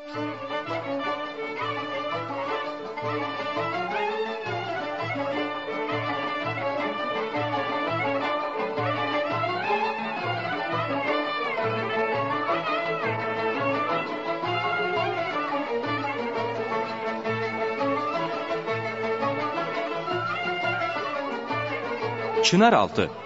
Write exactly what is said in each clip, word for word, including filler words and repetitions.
Çınaraltı.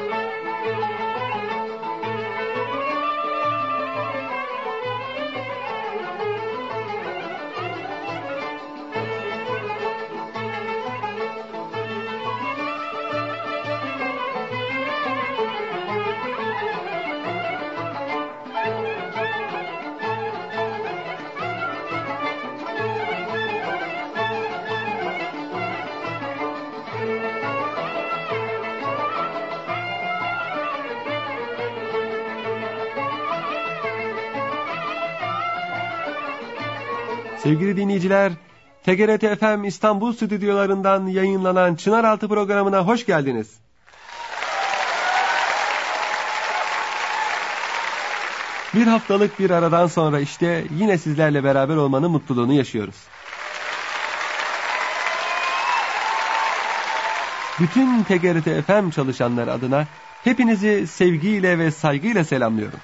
Sevgili dinleyiciler, T G R T F M İstanbul stüdyolarından yayınlanan Çınaraltı programına hoş geldiniz. Bir haftalık bir aradan sonra işte yine sizlerle beraber olmanın mutluluğunu yaşıyoruz. Bütün T G R T F M çalışanlar adına hepinizi sevgiyle ve saygıyla selamlıyorum.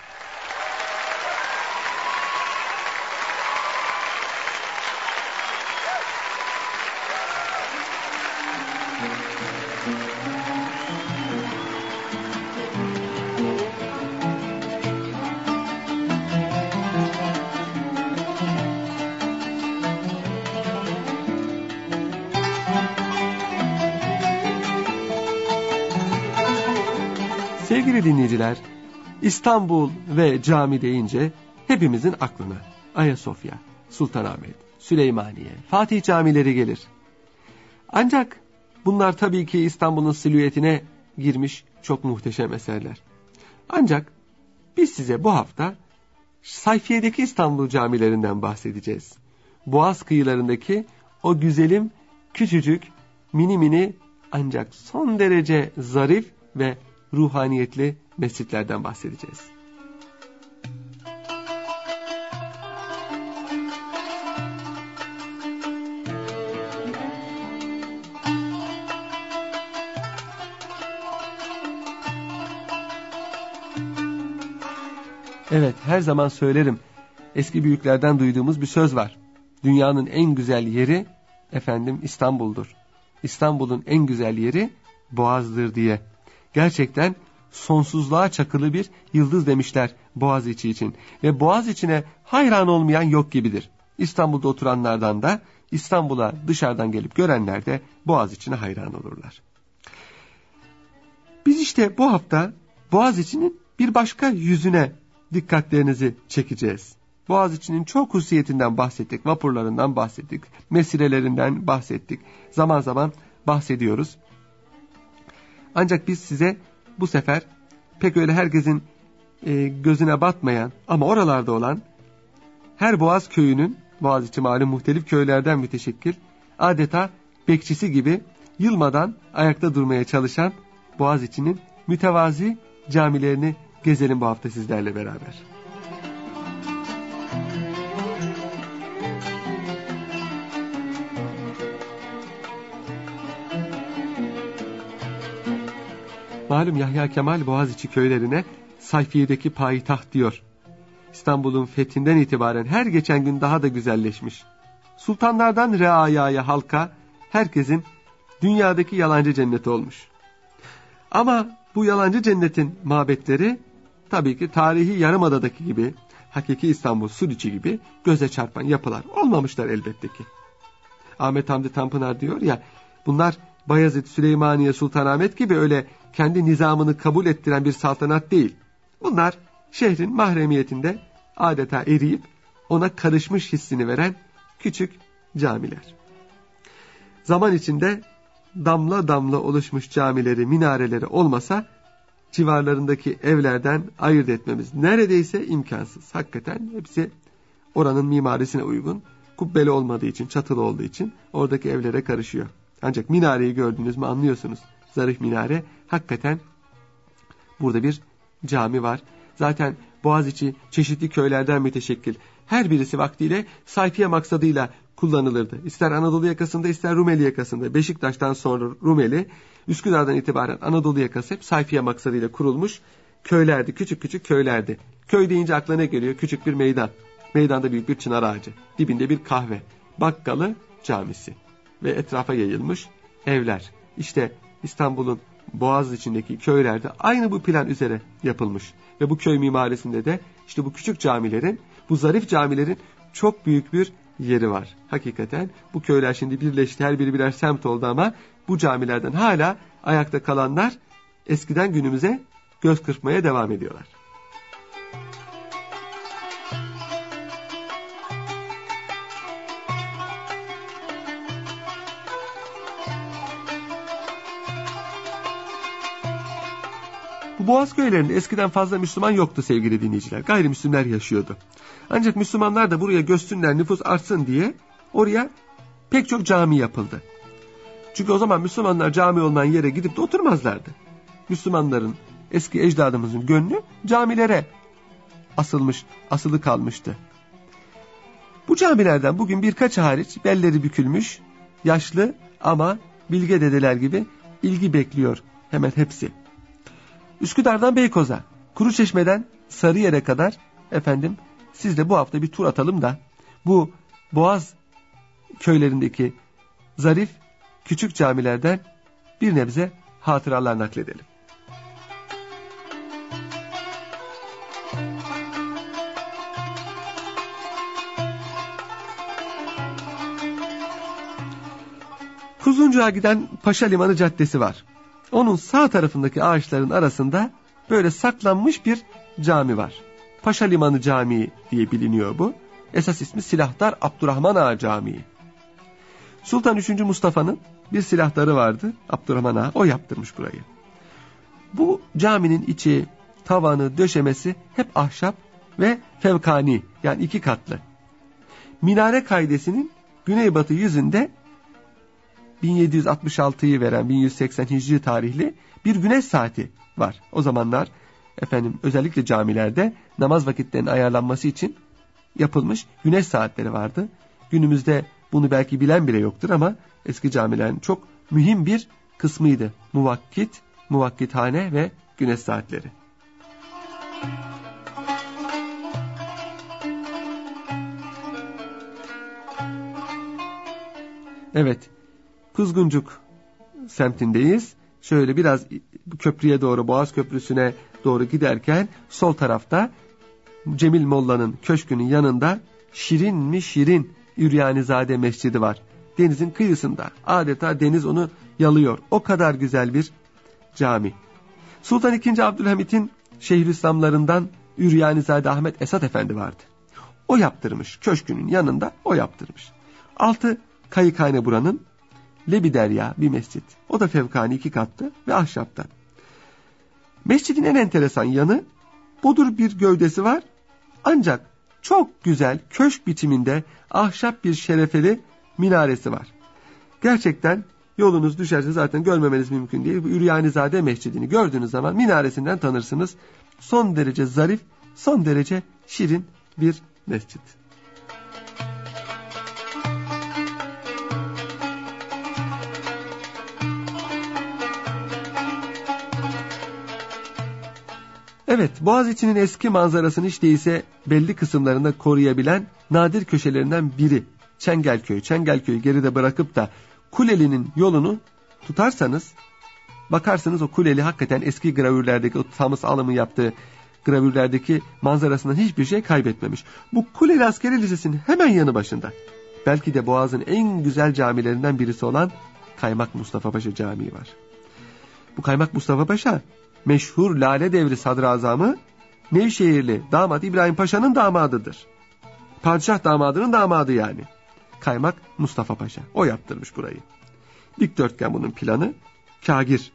Sevgili dinleyiciler, İstanbul ve cami deyince hepimizin aklına Ayasofya, Sultanahmet, Süleymaniye, Fatih camileri gelir. Ancak bunlar tabii ki İstanbul'un silüetine girmiş çok muhteşem eserler. Ancak biz size bu hafta Sayfiye'deki İstanbul camilerinden bahsedeceğiz. Boğaz kıyılarındaki o güzelim, küçücük, mini mini ancak son derece zarif ve ruhaniyetli mescitlerden bahsedeceğiz. Evet, her zaman söylerim. Eski büyüklerden duyduğumuz bir söz var. Dünyanın en güzel yeri efendim İstanbul'dur. İstanbul'un en güzel yeri Boğaz'dır diye. Gerçekten sonsuzluğa çakılı bir yıldız demişler Boğaziçi için. Ve Boğaziçi'ne hayran olmayan yok gibidir. İstanbul'da oturanlardan da İstanbul'a dışarıdan gelip görenler de Boğaziçi'ne hayran olurlar. Biz işte bu hafta Boğaziçi'nin bir başka yüzüne dikkatlerinizi çekeceğiz. Boğaziçi'nin çok hususiyetinden bahsettik, vapurlarından bahsettik, mesirelerinden bahsettik. Zaman zaman bahsediyoruz. Ancak biz size bu sefer pek öyle herkesin e, gözüne batmayan ama oralarda olan her Boğaz köyünün, Boğaziçi malum muhtelif köylerden müteşekkil, adeta bekçisi gibi yılmadan ayakta durmaya çalışan Boğaziçi'nin mütevazi camilerini gezelim bu hafta sizlerle beraber. Malum Yahya Kemal Boğaziçi köylerine Sayfiye'deki payitaht diyor. İstanbul'un fethinden itibaren her geçen gün daha da güzelleşmiş. Sultanlardan reayaya, halka, herkesin dünyadaki yalancı cenneti olmuş. Ama bu yalancı cennetin mabetleri tabii ki tarihi Yarımada'daki gibi, hakiki İstanbul Suriçi gibi göze çarpan yapılar olmamışlar elbette ki. Ahmet Hamdi Tanpınar diyor ya, bunlar Bayezid, Süleymaniye, Sultanahmet gibi öyle kendi nizamını kabul ettiren bir saltanat değil. Bunlar şehrin mahremiyetinde adeta eriyip ona karışmış hissini veren küçük camiler. Zaman içinde damla damla oluşmuş camileri, minareleri olmasa civarlarındaki evlerden ayırt etmemiz neredeyse imkansız. Hakikaten hepsi oranın mimarisine uygun, kubbeli olmadığı için, çatılı olduğu için oradaki evlere karışıyor. Ancak minareyi gördünüz mü anlıyorsunuz. Zarif minare, hakikaten burada bir cami var. Zaten Boğaziçi çeşitli köylerden müteşekkil. Her birisi vaktiyle sayfiye maksadıyla kullanılırdı. İster Anadolu yakasında ister Rumeli yakasında. Beşiktaş'tan sonra Rumeli, Üsküdar'dan itibaren Anadolu yakası hep sayfiye maksadıyla kurulmuş köylerdi. Küçük küçük köylerdi. Köy deyince aklına ne geliyor? Küçük bir meydan. Meydanda büyük bir çınar ağacı. Dibinde bir kahve. Bakkalı, camisi. Ve etrafa yayılmış evler. İşte İstanbul'un Boğaz içindeki köylerde aynı bu plan üzere yapılmış. Ve bu köy mimarisinde de işte bu küçük camilerin, bu zarif camilerin çok büyük bir yeri var. Hakikaten bu köyler şimdi birleşti, her biri birer semt oldu ama bu camilerden hala ayakta kalanlar eskiden günümüze göz kırpmaya devam ediyorlar. Bu Boğaz köylerinde eskiden fazla Müslüman yoktu sevgili dinleyiciler. Gayrimüslimler yaşıyordu. Ancak Müslümanlar da buraya göçsünler, nüfus artsın diye oraya pek çok cami yapıldı. Çünkü o zaman Müslümanlar cami olmayan yere gidip de oturmazlardı. Müslümanların, eski ecdadımızın gönlü camilere asılmış, asılı kalmıştı. Bu camilerden bugün birkaç hariç belleri bükülmüş, yaşlı ama bilge dedeler gibi ilgi bekliyor hemen hepsi. Üsküdar'dan Beykoz'a, Kuruçeşme'den Sarıyer'e kadar efendim siz de bu hafta bir tur atalım da bu Boğaz köylerindeki zarif küçük camilerden bir nebze hatıralar nakledelim. Kuzuncuğa giden Paşa Limanı Caddesi var. Onun sağ tarafındaki ağaçların arasında böyle saklanmış bir cami var. Paşa Limanı Camii diye biliniyor bu. Esas ismi Silahdar Abdurrahman Ağa Camii. Sultan üçüncü. Mustafa'nın bir silahdarı vardı, Abdurrahman Ağa, o yaptırmış burayı. Bu caminin içi, tavanı, döşemesi hep ahşap ve fevkani, yani iki katlı. Minare kaidesinin güneybatı yüzünde bin yedi yüz altmış altıyı veren bin yüz seksen Hicri tarihli bir güneş saati var. O zamanlar efendim özellikle camilerde namaz vakitlerinin ayarlanması için yapılmış güneş saatleri vardı. Günümüzde bunu belki bilen bile yoktur ama eski camilerin çok mühim bir kısmıydı. Muvakkit, muvakkithane ve güneş saatleri. Evet, Kuzguncuk semtindeyiz. Şöyle biraz köprüye doğru, Boğaz Köprüsü'ne doğru giderken sol tarafta Cemil Molla'nın köşkünün yanında şirin mi şirin Üryanizade Mescidi var. Denizin kıyısında, adeta deniz onu yalıyor. O kadar güzel bir cami. Sultan ikinci. Abdülhamit'in Şeyhülislamlarından Üryanizade Ahmet Esat Efendi vardı. O yaptırmış, köşkünün yanında o yaptırmış. Altı kayıkhane buranın, Lebiderya bir mescit. O da fevkani iki katlı ve ahşaptan. Mescidin en enteresan yanı, bodur bir gövdesi var. Ancak çok güzel köşk biçiminde ahşap bir şerefeli minaresi var. Gerçekten yolunuz düşerse zaten görmemeniz mümkün değil. Bu Üryanizade Mescidini gördüğünüz zaman minaresinden tanırsınız. Son derece zarif, son derece şirin bir mescit. Evet, Boğaziçi'nin eski manzarasını hiç değilse belli kısımlarında koruyabilen nadir köşelerinden biri Çengelköy. Çengelköy'ü geride bırakıp da Kuleli'nin yolunu tutarsanız, bakarsınız o Kuleli hakikaten eski gravürlerdeki, o Thomas Allen'ın yaptığı gravürlerdeki manzarasından hiçbir şey kaybetmemiş. Bu Kuleli Askeri Lisesi'nin hemen yanı başında, belki de Boğaz'ın en güzel camilerinden birisi olan Kaymak Mustafa Paşa Camii var. Bu Kaymak Mustafa Paşa, meşhur Lale Devri Sadrazamı Nevşehirli damat İbrahim Paşa'nın damadıdır. Padişah damadının damadı yani. Kaymak Mustafa Paşa. O yaptırmış burayı. Dikdörtgen bunun planı. Kagir.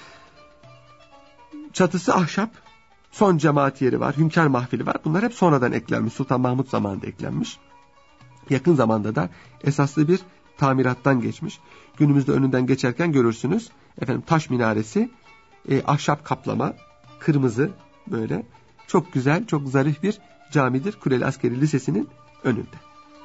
Çatısı ahşap. Son cemaat yeri var. Hünkâr mahfili var. Bunlar hep sonradan eklenmiş. Sultan Mahmut zamanında eklenmiş. Yakın zamanda da esaslı bir tamirattan geçmiş. Günümüzde önünden geçerken görürsünüz. Efendim taş minaresi, e, ahşap kaplama, kırmızı böyle çok güzel, çok zarif bir camidir. Kuleli Askeri Lisesi'nin önünde.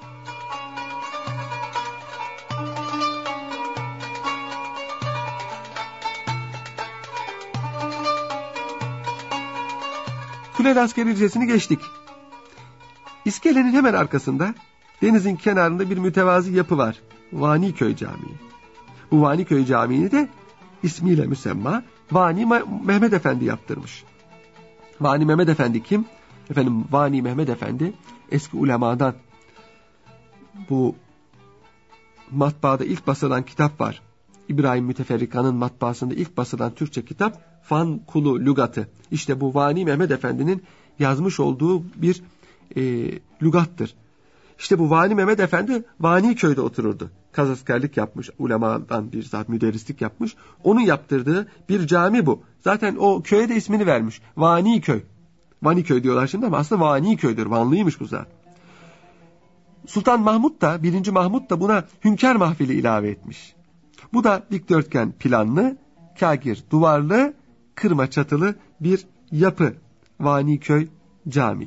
Kuleli Askeri Lisesi'ni geçtik. İskelenin hemen arkasında denizin kenarında bir mütevazi yapı var. Vaniköy Camii. Bu Vaniköy Camii'ni de ismiyle müsemma Vani Mehmet Efendi yaptırmış. Vani Mehmet Efendi kim? Efendim Vani Mehmet Efendi eski ulemadan. Bu matbaada ilk basılan kitap var. İbrahim Müteferrika'nın matbaasında ilk basılan Türkçe kitap Van Kulu Lügatı. İşte bu Vani Mehmet Efendi'nin yazmış olduğu bir e, lügattır. İşte bu Vani Mehmet Efendi Vaniköy'de otururdu. Kazaskerlik yapmış, ulemadan bir zat müderrislik yapmış. Onun yaptırdığı bir cami bu. Zaten o köye de ismini vermiş. Vaniköy. Vaniköy diyorlar şimdi ama aslında Vaniköy'dür. Vanlıymış bu zat. Sultan Mahmud da, birinci Mahmud da buna Hünkâr Mahfili ilave etmiş. Bu da dikdörtgen planlı, kâgir duvarlı, kırma çatılı bir yapı. Vaniköy Camii.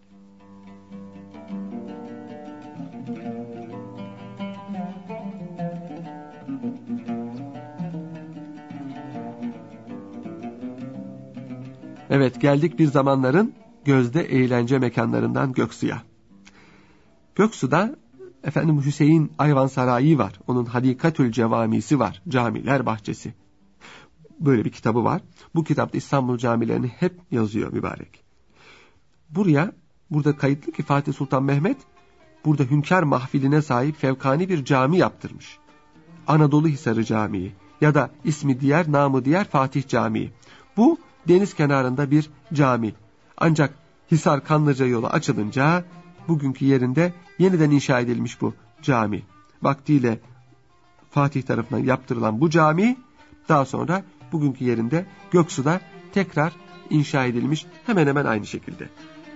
Evet, geldik bir zamanların gözde eğlence mekanlarından Göksu'ya. Göksu'da efendim Hüseyin Ayvansarayı var. Onun Hadikatül Cevamisi var. Camiler Bahçesi. Böyle bir kitabı var. Bu kitapta İstanbul camilerini hep yazıyor mübarek. Buraya, burada kayıtlı ki Fatih Sultan Mehmet burada Hünkâr Mahfiline sahip fevkani bir cami yaptırmış. Anadolu Hisarı Camii ya da ismi diğer, namı diğer Fatih Camii. Bu deniz kenarında bir cami. Ancak Hisar Kanlıca yolu açılınca bugünkü yerinde yeniden inşa edilmiş bu cami. Vaktiyle Fatih tarafından yaptırılan bu cami daha sonra bugünkü yerinde Göksu'da tekrar inşa edilmiş, hemen hemen aynı şekilde.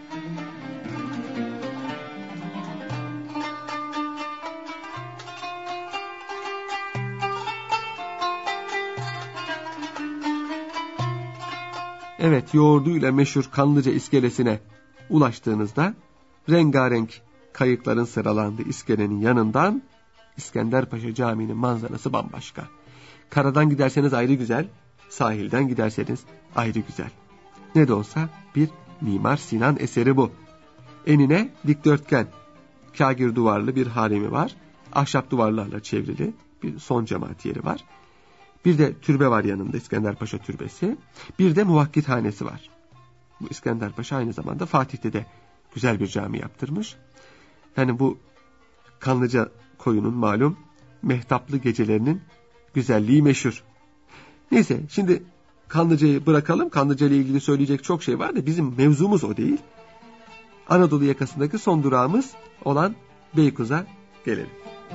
Evet, yoğurduyla meşhur Kanlıca iskelesine ulaştığınızda rengarenk kayıkların sıralandığı iskelenin yanından İskenderpaşa Camii'nin manzarası bambaşka. Karadan giderseniz ayrı güzel, sahilden giderseniz ayrı güzel. Ne de olsa bir Mimar Sinan eseri bu. Enine dikdörtgen, kâgir duvarlı bir haremi var. Ahşap duvarlarla çevrili bir son cemaat yeri var. Bir de türbe var yanında, İskenderpaşa Türbesi. Bir de muvakkithanesi var. Bu İskenderpaşa aynı zamanda Fatih'te de güzel bir cami yaptırmış. Yani bu Kanlıca koyunun malum mehtaplı gecelerinin güzelliği meşhur. Neyse, şimdi Kanlıca'yı bırakalım. Kanlıca ile ilgili söyleyecek çok şey var da bizim mevzumuz o değil. Anadolu yakasındaki son durağımız olan Beykoz'a gelelim.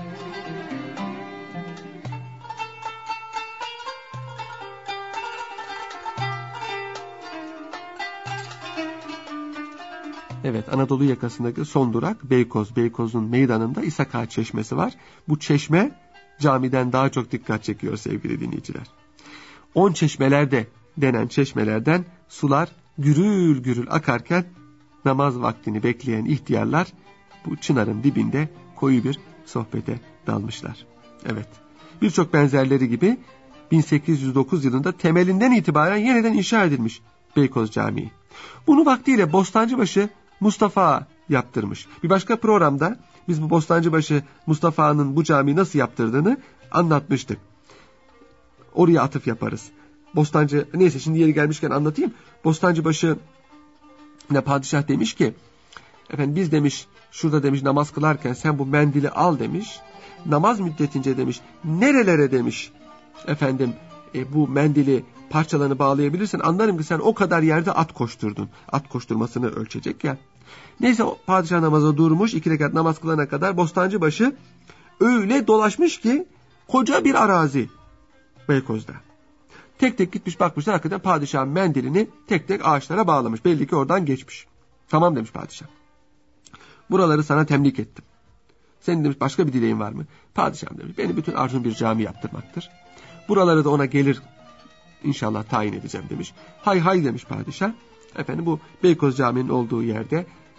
Evet, Anadolu yakasındaki son durak Beykoz. Beykoz'un meydanında İshak Ağa Çeşmesi var. Bu çeşme camiden daha çok dikkat çekiyor sevgili dinleyiciler. On çeşmelerde denen çeşmelerden sular gürül gürül akarken namaz vaktini bekleyen ihtiyarlar bu çınarın dibinde koyu bir sohbete dalmışlar. Evet, birçok benzerleri gibi bin sekiz yüz dokuz yılında temelinden itibaren yeniden inşa edilmiş Beykoz Camii. Bunu vaktiyle Bostancıbaşı Mustafa yaptırmış. Bir başka programda biz bu Bostancıbaşı Mustafa'nın bu camiyi nasıl yaptırdığını anlatmıştık. Oraya atıf yaparız. Bostancı, neyse şimdi yeri gelmişken anlatayım. Bostancıbaşı ne padişah demiş ki, efendim biz demiş şurada demiş namaz kılarken sen bu mendili al demiş. Namaz müddetince demiş nerelere demiş efendim e, bu mendili parçalarını bağlayabilirsin, anlarım ki sen o kadar yerde at koşturdun. At koşturmasını ölçecek ya. Neyse o padişah namaza durmuş, iki rekat namaz kılana kadar Bostancıbaşı öyle dolaşmış ki koca bir arazi Beykoz'da. Tek tek gitmiş bakmışlar, hakikaten padişahın mendilini tek tek ağaçlara bağlamış. Belli ki oradan geçmiş. Tamam demiş padişah. Buraları sana temlik ettim. Senin demiş başka bir dileğin var mı? Padişahım demiş benim bütün arzum bir cami yaptırmaktır. Buraları da ona gelir İnşallah tayin edeceğim demiş. Hay hay demiş padişah. Efendim bu Beykoz Camii'nin olduğu yerde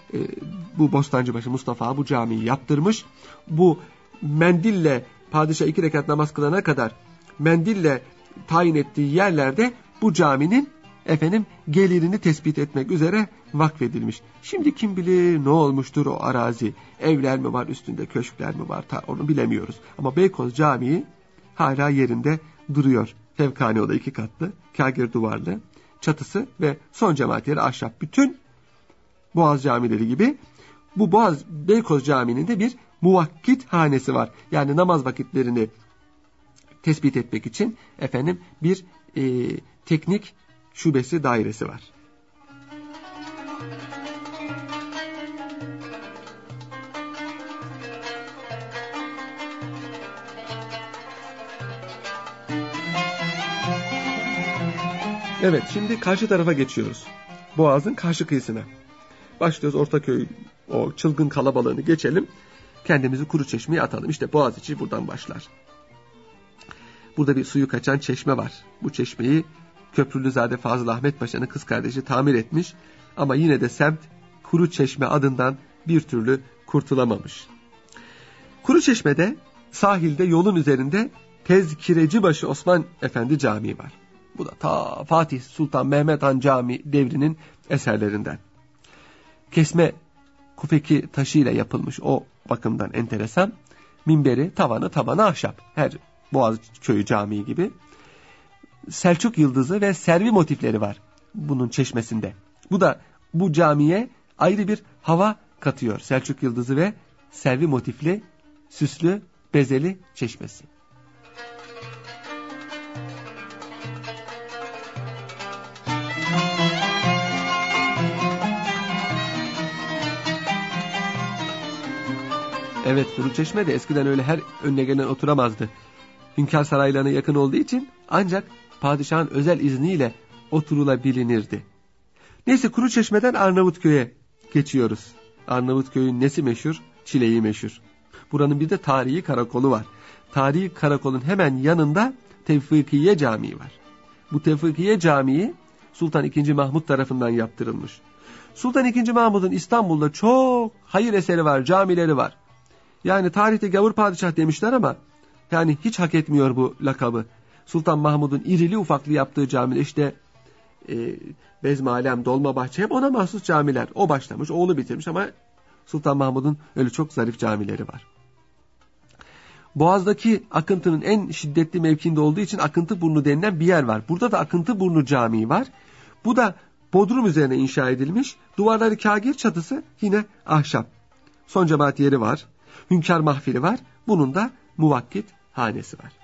e, bu Bostancıbaşı Mustafa bu camiyi yaptırmış. Bu mendille padişah iki rekat namaz kılana kadar mendille tayin ettiği yerlerde bu caminin efendim gelirini tespit etmek üzere vakfedilmiş. Şimdi kim bilir ne olmuştur o arazi. Evler mi var üstünde, köşkler mi var, ta, onu bilemiyoruz. Ama Beykoz Camii hala yerinde duruyor. Fevkane, o da iki katlı, kâgir duvarlı, çatısı ve son cemaat yeri ahşap. Bütün Boğaz camileri gibi bu Boğaz Beykoz Camii'nin de bir muvakkit hanesi var. Yani namaz vakitlerini tespit etmek için efendim bir e, teknik şubesi, dairesi var. Evet, şimdi karşı tarafa geçiyoruz. Boğaz'ın karşı kıyısına. Başlıyoruz Ortaköy, o çılgın kalabalığını geçelim. Kendimizi Kuruçeşme'ye atalım. İşte Boğaziçi buradan başlar. Burada bir suyu kaçan çeşme var. Bu çeşmeyi Köprülüzade Fazıl Ahmet Paşa'nın kız kardeşi tamir etmiş. Ama yine de semt Kuruçeşme adından bir türlü kurtulamamış. Kuruçeşme'de sahilde yolun üzerinde Tezkirecibaşı Osman Efendi Camii var. Bu da ta Fatih Sultan Mehmet Han Camii devrinin eserlerinden. Kesme kufeki taşıyla yapılmış, o bakımdan enteresan. Minberi, tavanı tabanı ahşap. Her Boğazköyü Camii gibi. Selçuk yıldızı ve servi motifleri var bunun çeşmesinde. Bu da bu camiye ayrı bir hava katıyor. Selçuk yıldızı ve servi motifli, süslü, bezeli çeşmesi. Evet, Kuruçeşme de eskiden öyle her önüne gelen oturamazdı. Hünkâr saraylarına yakın olduğu için ancak padişahın özel izniyle oturulabilinirdi. Neyse, Kuruçeşme'den Arnavutköy'e geçiyoruz. Arnavutköy'ün nesi meşhur? Çileği meşhur. Buranın bir de tarihi karakolu var. Tarihi karakolun hemen yanında Tevfikiye Camii var. Bu Tevfikiye Camii Sultan ikinci. Mahmut tarafından yaptırılmış. Sultan ikinci. Mahmut'un İstanbul'da çok hayır eseri var, camileri var. Yani tarihte gavur padişah demişler ama yani hiç hak etmiyor bu lakabı. Sultan Mahmud'un irili ufaklı yaptığı camiler, işte e, Bezmalem, Dolmabahçe, hep ona mahsus camiler. O başlamış, oğlu bitirmiş ama Sultan Mahmud'un öyle çok zarif camileri var. Boğaz'daki akıntının en şiddetli mevkinde olduğu için Akıntıburnu denilen bir yer var. Burada da Akıntıburnu Camii var. Bu da bodrum üzerine inşa edilmiş. Duvarları kâgir, çatısı yine ahşap. Son cemaat yeri var. Hünkâr mahfili var. Bunun da muvakkit hanesi var.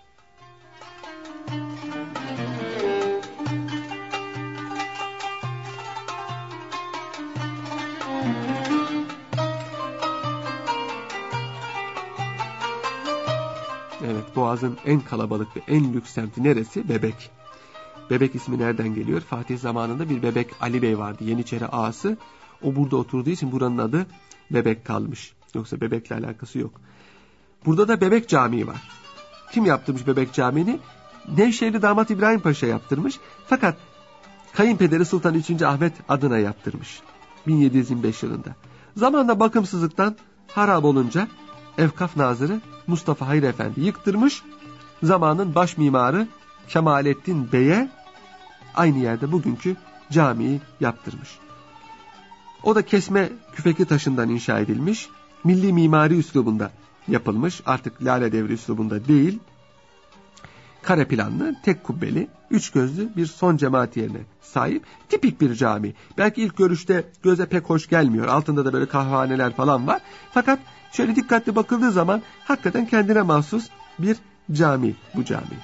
Evet, Boğaz'ın en kalabalık ve en lüks semti neresi? Bebek. Bebek ismi nereden geliyor? Fatih zamanında bir Bebek Ali Bey vardı, Yeniçeri ağası. O burada oturduğu için buranın adı Bebek kalmış. Yoksa Bebek'le alakası yok. Burada da Bebek Camii var. Kim yaptırmış Bebek Camii'ni? Nevşehirli damat İbrahim Paşa yaptırmış. Fakat kayınpederi Sultan üçüncü. Ahmet adına yaptırmış. bin yedi yüz yirmi beş yılında. Zamanla bakımsızlıktan harap olunca Evkaf Nazırı Mustafa Hayır Efendi yıktırmış. Zamanın baş mimarı Kemalettin Bey'e aynı yerde bugünkü camiyi yaptırmış. O da kesme küfekli taşından inşa edilmiş. Milli mimari üslubunda yapılmış. Artık Lale Devri üslubunda değil. Kare planlı, tek kubbeli, üç gözlü bir son cemaat yerine sahip tipik bir cami. Belki ilk görüşte göze pek hoş gelmiyor. Altında da böyle kahvehaneler falan var. Fakat şöyle dikkatli bakıldığı zaman hakikaten kendine mahsus bir cami bu cami.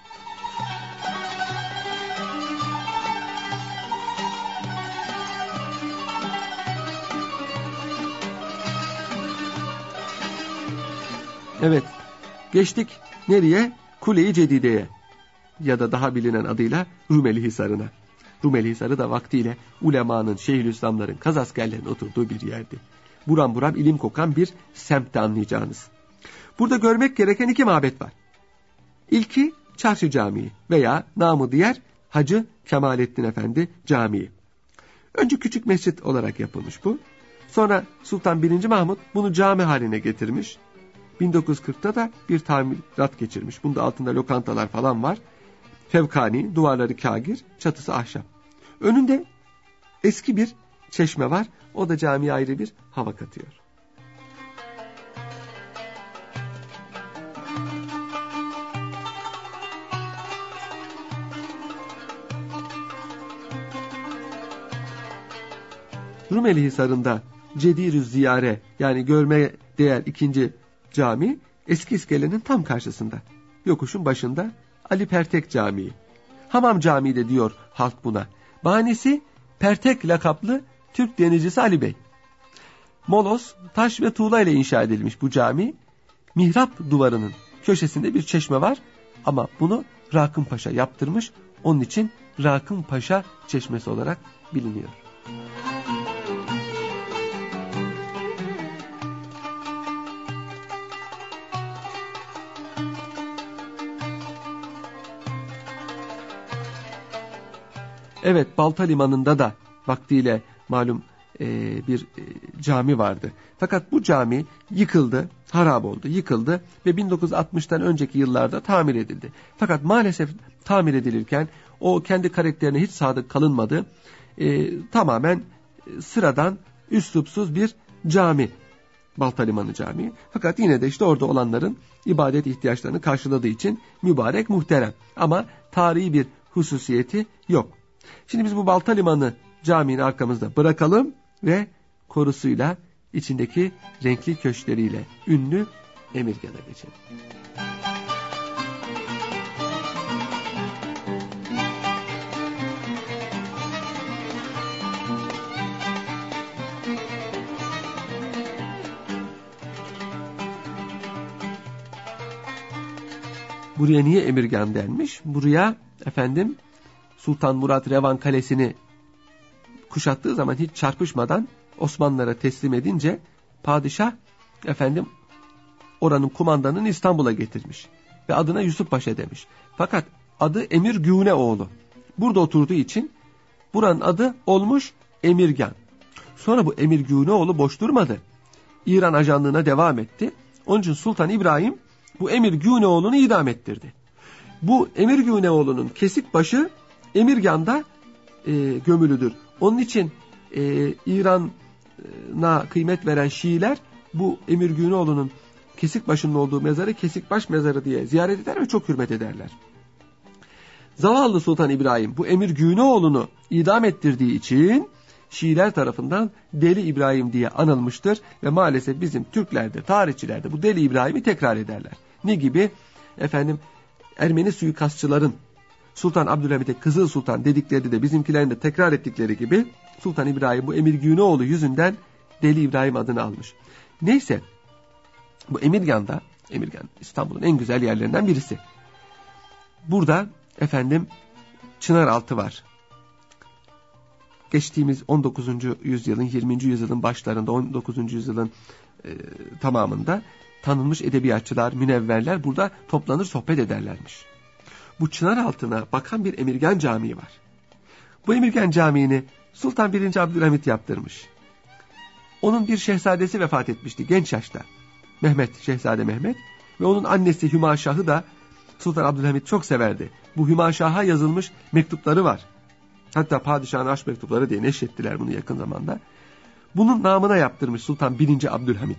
Evet, geçtik nereye? Kule-i Cedide'ye ya da daha bilinen adıyla Rumeli Hisarı'na. Rumeli Hisarı da vaktiyle ulemanın, şeyhülislamların, kazaskerlerin oturduğu bir yerdi. Buram buram ilim kokan bir semtte anlayacağınız. Burada görmek gereken iki mabet var. İlki Çarşı Camii veya namı diğer Hacı Kemalettin Efendi Camii. Önce küçük mescit olarak yapılmış bu. Sonra Sultan birinci. Mahmut bunu cami haline getirmiş. bin dokuz yüz kırkta da bir tamirat geçirmiş. Bunda altında lokantalar falan var. Fevkani, duvarları kâgir, çatısı ahşap. Önünde eski bir çeşme var. O da camiye ayrı bir hava katıyor. Rumeli Hisarı'nda Cedirü Ziyare, yani görmeye değer ikinci cami, eski iskelenin tam karşısında. Yokuşun başında Ali Pertek Camii. Hamam Camii de diyor halk buna. Banisi Pertek lakaplı Türk denizcisi Ali Bey. Molos, taş ve tuğla ile inşa edilmiş bu cami. Mihrap duvarının köşesinde bir çeşme var ama bunu Rakım Paşa yaptırmış. Onun için Rakım Paşa Çeşmesi olarak biliniyor. Evet, Balta Limanı'nda da vaktiyle malum e, bir e, cami vardı. Fakat bu cami yıkıldı, harap oldu, yıkıldı ve bin dokuz yüz altmıştan önceki yıllarda tamir edildi. Fakat maalesef tamir edilirken o kendi karakterine hiç sadık kalınmadı. E, tamamen sıradan, üslupsuz bir cami. Balta Limanı Camii. Fakat yine de işte orada olanların ibadet ihtiyaçlarını karşıladığı için mübarek, muhterem. Ama tarihi bir hususiyeti yok. Şimdi biz bu Balta Limanı Camii'ni arkamızda bırakalım ve korusuyla, içindeki renkli köşkleriyle ünlü Emirgan'a geçelim. Buraya niye Emirgan denmiş? Buraya efendim Sultan Murat Revan Kalesi'ni kuşattığı zaman hiç çarpışmadan Osmanlılara teslim edince padişah efendim oranın kumandanını İstanbul'a getirmiş ve adına Yusuf Paşa demiş. Fakat adı Emir Güneoğlu. Burada oturduğu için buranın adı olmuş Emirgan. Sonra bu Emir Güneoğlu boş durmadı. İran ajanlığına devam etti. Onun için Sultan İbrahim bu Emir Güneoğlu'nu idam ettirdi. Bu Emir Güneoğlu'nun kesik başı Emirgan'da e, gömülüdür. Onun için e, İran'a kıymet veren Şiiler bu Emir Güneoğlu'nun kesik başının olduğu mezarı Kesikbaş mezarı diye ziyaret eder ve çok hürmet ederler. Zavallı Sultan İbrahim bu Emir Güneoğlu'nu idam ettirdiği için Şiiler tarafından Deli İbrahim diye anılmıştır ve maalesef bizim Türklerde, tarihçilerde bu Deli İbrahim'i tekrar ederler. Ne gibi? Efendim Ermeni suikastçıların Sultan Abdülhamit'e Kızıl Sultan dedikleri de bizimkilerin de tekrar ettikleri gibi Sultan İbrahim bu Emir Güneoğlu yüzünden Deli İbrahim adını almış. Neyse bu Emirgan'da, Emirgan İstanbul'un en güzel yerlerinden birisi. Burada efendim Çınaraltı var. Geçtiğimiz on dokuzuncu yüzyılın, yirminci yüzyılın başlarında, on dokuzuncu yüzyılın e, tamamında tanınmış edebiyatçılar, münevverler burada toplanır sohbet ederlermiş. Bu Çınaraltı'na bakan bir Emirgan Camii var. Bu Emirgan Camii'ni Sultan birinci. Abdülhamit yaptırmış. Onun bir şehzadesi vefat etmişti genç yaşta. Mehmet, Şehzade Mehmet ve onun annesi Hümaşah'ı da Sultan Abdülhamit çok severdi. Bu Hümaşah'a yazılmış mektupları var. Hatta padişahın aşk mektupları diye neşrettiler bunu yakın zamanda. Bunun namına yaptırmış Sultan birinci. Abdülhamit.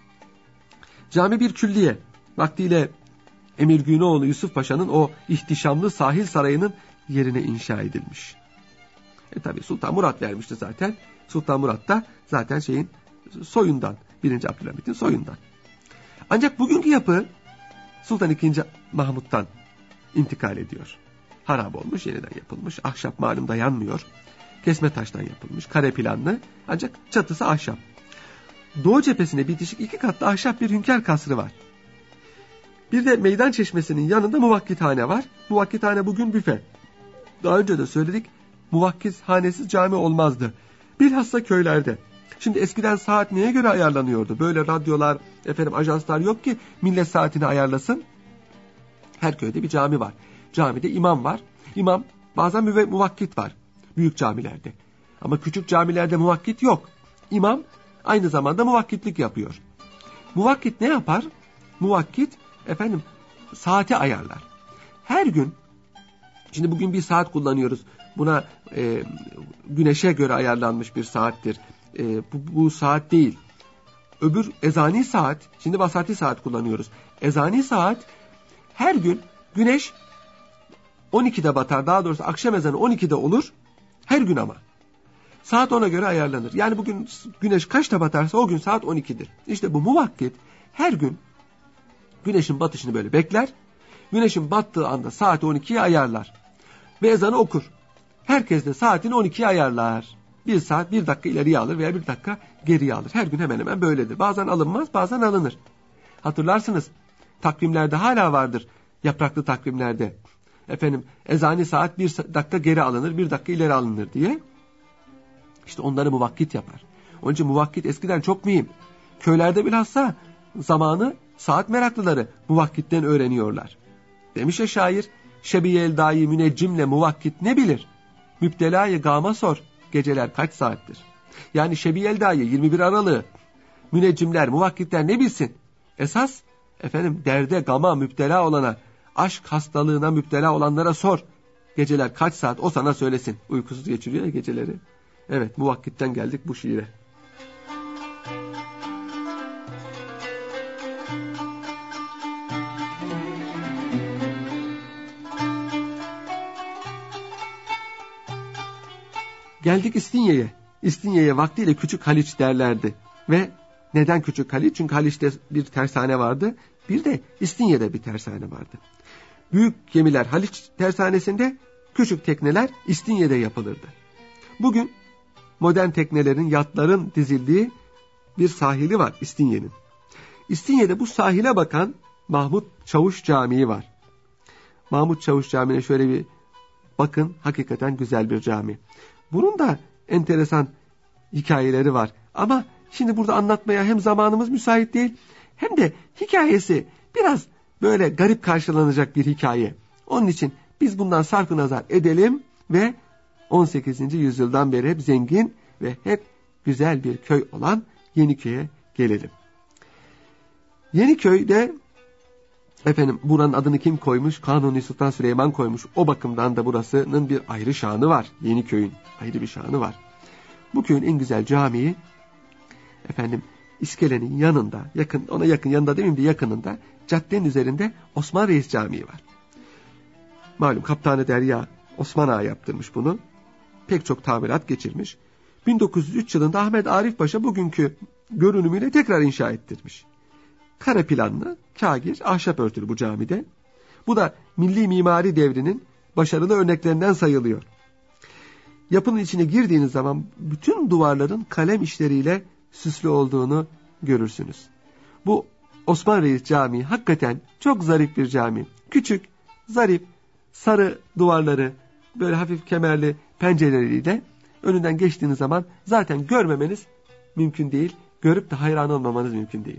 Cami bir külliye. Vaktiyle Emir Güneoğlu Yusuf Paşa'nın o ihtişamlı sahil sarayının yerine inşa edilmiş. E tabi Sultan Murat vermişti zaten. Sultan Murat da zaten şeyin soyundan, birinci. Abdülhamit'in soyundan. Ancak bugünkü yapı Sultan ikinci. Mahmut'tan intikal ediyor. Harap olmuş, yeniden yapılmış. Ahşap malum dayanmıyor. Kesme taştan yapılmış, kare planlı. Ancak çatısı ahşap. Doğu cephesine bitişik iki katlı ahşap bir hünkâr kasrı var. Bir de meydan çeşmesinin yanında muvakkithane var. Muvakkithane bugün büfe. Daha önce de söyledik, muvakkithanesiz cami olmazdı. Bilhassa köylerde. Şimdi eskiden saat neye göre ayarlanıyordu? Böyle radyolar, efendim ajanslar yok ki millet saatini ayarlasın. Her köyde bir cami var. Camide imam var. İmam bazen muvakkit var büyük camilerde. Ama küçük camilerde muvakkit yok. İmam Aynı zamanda muvakkitlik yapıyor. Muvakkit ne yapar? Muvakkit efendim saati ayarlar. Her gün, şimdi bugün bir saat kullanıyoruz. Buna e, güneşe göre ayarlanmış bir saattir. E, bu, bu saat değil. Öbür ezani saat, şimdi vasati saat kullanıyoruz. Ezani saat her gün güneş on ikide batar. Daha doğrusu akşam ezanı on ikide olur. Her gün ama. Saat ona göre ayarlanır. Yani bugün güneş kaçta batarsa o gün saat on ikidir. İşte bu muvakkit her gün güneşin batışını böyle bekler. Güneşin battığı anda saati on ikiye ayarlar. Ve ezanı okur. Herkes de saatini on ikiye ayarlar. Bir saat bir dakika ileriye alır veya bir dakika geriye alır. Her gün hemen hemen böyledir. Bazen alınmaz, bazen alınır. Hatırlarsınız, takvimlerde hala vardır. Yapraklı takvimlerde. Efendim ezani saat bir dakika geri alınır, bir dakika ileri alınır diye. İşte onları muvakkit yapar. Onun için muvakkit eskiden çok mühim. Köylerde bilhassa zamanı saat meraklıları muvakkitten öğreniyorlar. Demiş ya şair, şebiyel dahi müneccimle muvakkit ne bilir? Müptelayı gama sor, geceler kaç saattir? Yani şebiyel dahi yirmi bir Aralığı, müneccimler, muvakkitler ne bilsin? Esas efendim derde, gama müptela olana, aşk hastalığına müptela olanlara sor. Geceler kaç saat o sana söylesin. Uykusuz geçiriyor ya geceleri. Evet, muvakkitten geldik bu şiire. Geldik İstinye'ye. İstinye'ye vaktiyle Küçük Haliç derlerdi. Ve neden Küçük Haliç? Çünkü Haliç'te bir tersane vardı. Bir de İstinye'de bir tersane vardı. Büyük gemiler Haliç tersanesinde, küçük tekneler İstinye'de yapılırdı. Bugün modern teknelerin, yatların dizildiği bir sahili var İstinye'nin. İstinye'de bu sahile bakan Mahmut Çavuş Camii var. Mahmut Çavuş Camii'ne şöyle bir bakın, hakikaten güzel bir cami. Bunun da enteresan hikayeleri var. Ama şimdi burada anlatmaya hem zamanımız müsait değil, hem de hikayesi biraz böyle garip karşılanacak bir hikaye. Onun için biz bundan sarfı nazar edelim ve on sekizinci yüzyıldan beri hep zengin ve hep güzel bir köy olan Yeniköy'e gelelim. Yeniköy'de efendim buranın adını kim koymuş? Kanuni Sultan Süleyman koymuş. O bakımdan da burasının bir ayrı şanı var. Yeniköy'ün ayrı bir şanı var. Bu köyün en güzel camii efendim iskelenin yanında, yakın, ona yakın, yanında demeyeyim de yakınında, caddenin üzerinde Osman Reis Camii var. Malum Kaptanı Derya Osman Ağa yaptırmış bunu. Pek çok tamirat geçirmiş. bin dokuz yüz üç yılında Ahmet Arif Paşa bugünkü görünümüyle tekrar inşa ettirmiş. Kare planlı, kâgir, ahşap örtülü bu camide. Bu da milli mimari devrinin başarılı örneklerinden sayılıyor. Yapının içine girdiğiniz zaman bütün duvarların kalem işleriyle süslü olduğunu görürsünüz. Bu Osman Reis Camii hakikaten çok zarif bir cami. Küçük, zarif, sarı duvarları, böyle hafif kemerli pencereleriyle önünden geçtiğiniz zaman zaten görmemeniz mümkün değil. Görüp de hayran olmamanız mümkün değil.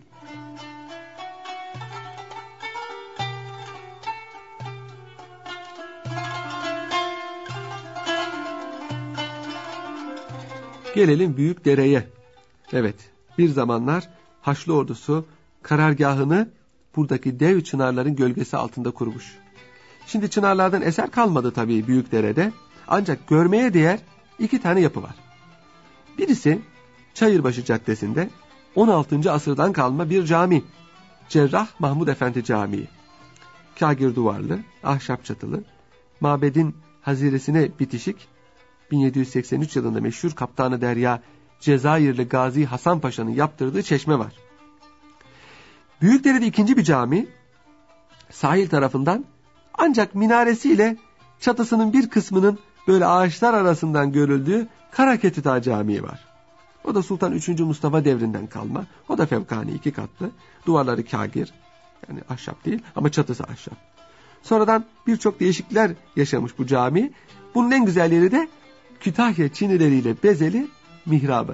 Gelelim Büyükdere'ye. Evet, bir zamanlar Haçlı ordusu karargahını buradaki dev çınarların gölgesi altında kurmuş. Şimdi çınarlardan eser kalmadı tabii Büyükdere'de. Ancak görmeye değer iki tane yapı var. Birisi Çayırbaşı Caddesi'nde on altıncı asırdan kalma bir cami. Cerrah Mahmud Efendi Camii. Kâgir duvarlı, ahşap çatılı, mabedin haziresine bitişik, bin yedi yüz seksen üç yılında meşhur Kaptanı Derya Cezayirli Gazi Hasan Paşa'nın yaptırdığı çeşme var. Büyükdere'de ikinci bir cami, sahil tarafından, ancak minaresiyle çatısının bir kısmının böyle ağaçlar arasından görüldüğü Karaketüta Camii var. O da Sultan üçüncü Mustafa devrinden kalma. O da fevkani iki katlı. Duvarları kâgir. Yani ahşap değil ama çatısı ahşap. Sonradan birçok değişiklikler yaşamış bu cami. Bunun en güzel yeri de Kütahya çinileriyle bezeli mihrabı.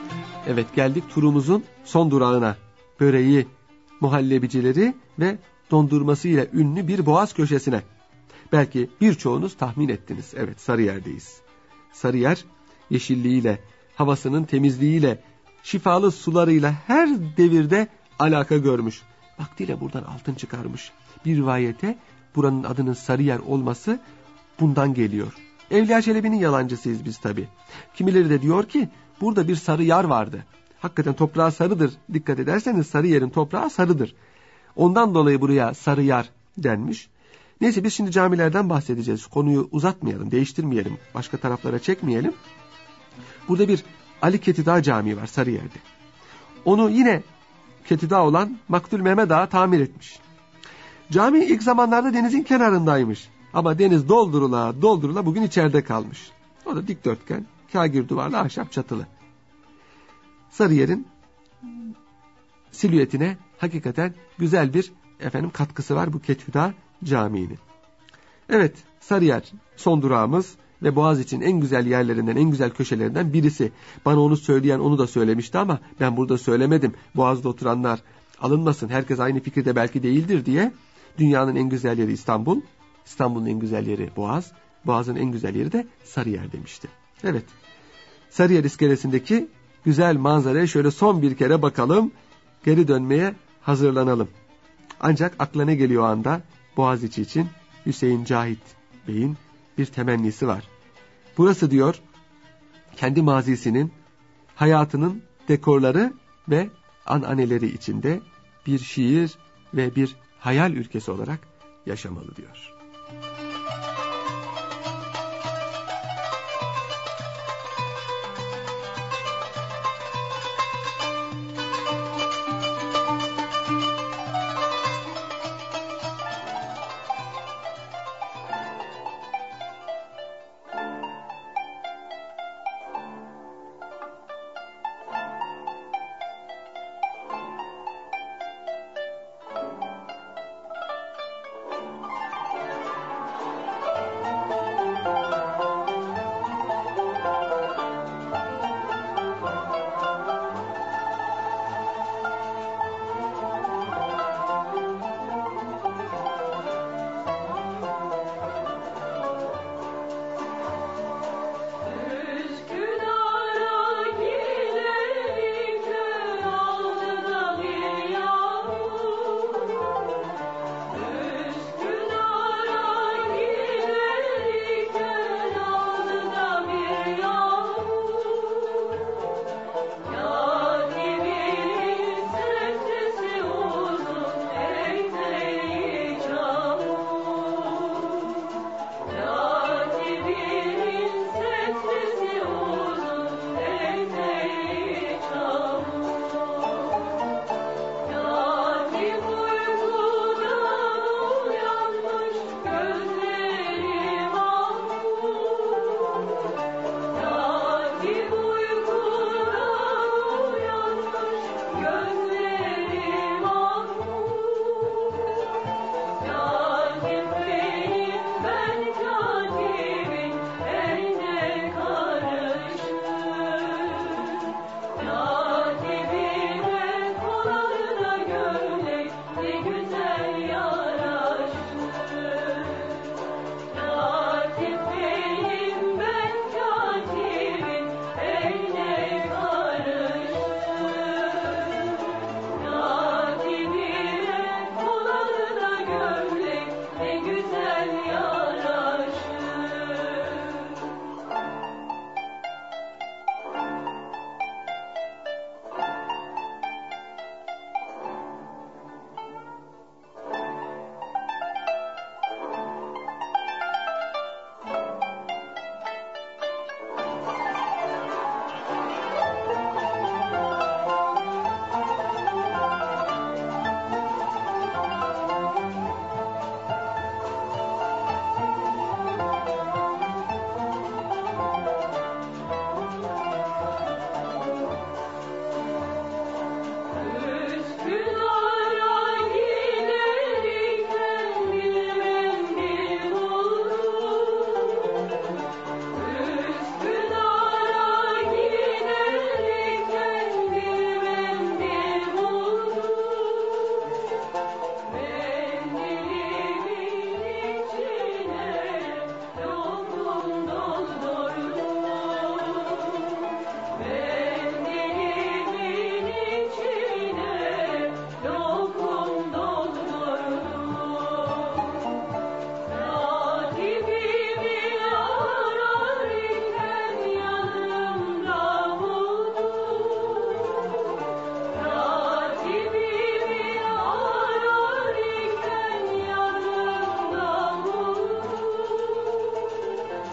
Evet, geldik turumuzun son durağına. Böreği, muhallebicileri ve dondurmasıyla ünlü bir boğaz köşesine. Belki birçoğunuz tahmin ettiniz. Evet, Sarıyer'deyiz. Sarıyer, yeşilliğiyle, havasının temizliğiyle, şifalı sularıyla her devirde alaka görmüş. Vaktiyle buradan altın çıkarmış. Bir rivayete buranın adının Sarıyer olması bundan geliyor. Evliya Çelebi'nin yalancısıyız biz tabii. Kimileri de diyor ki burada bir sarı yar vardı. Hakikaten toprağı sarıdır. Dikkat ederseniz Sarıyer'in toprağı sarıdır. Ondan dolayı buraya Sarıyar denmiş. Neyse, biz şimdi camilerden bahsedeceğiz. Konuyu uzatmayalım, değiştirmeyelim, başka taraflara çekmeyelim. Burada bir Ali Ketidağ Camii var Sarıyer'de. Onu yine Ketidağ olan Maktul Mehmet Ağa tamir etmiş. Cami ilk zamanlarda denizin kenarındaymış. Ama deniz doldurula doldurula bugün içeride kalmış. O da dikdörtgen, kâgir duvarlı, ahşap çatılı. Sarıyer'in silüetine hakikaten güzel bir efendim katkısı var bu Ketidağ Camii'nin. Evet, Sarıyer son durağımız ve Boğaziçi'nin en güzel yerlerinden, en güzel köşelerinden birisi. Bana onu söyleyen onu da söylemişti ama ben burada söylemedim. Boğaz'da oturanlar alınmasın, herkes aynı fikirde belki değildir diye. Dünyanın en güzel yeri İstanbul, İstanbul'un en güzel yeri Boğaz, Boğaz'ın en güzel yeri de Sarıyer demişti. Evet, Sarıyer iskelesindeki güzel manzaraya şöyle son bir kere bakalım, geri dönmeye hazırlanalım. Ancak akla ne geliyor o anda? Boğaziçi için Hüseyin Cahit Bey'in bir temennisi var. Burası diyor, kendi mazisinin, hayatının dekorları ve ananeleri içinde bir şiir ve bir hayal ülkesi olarak yaşamalı diyor.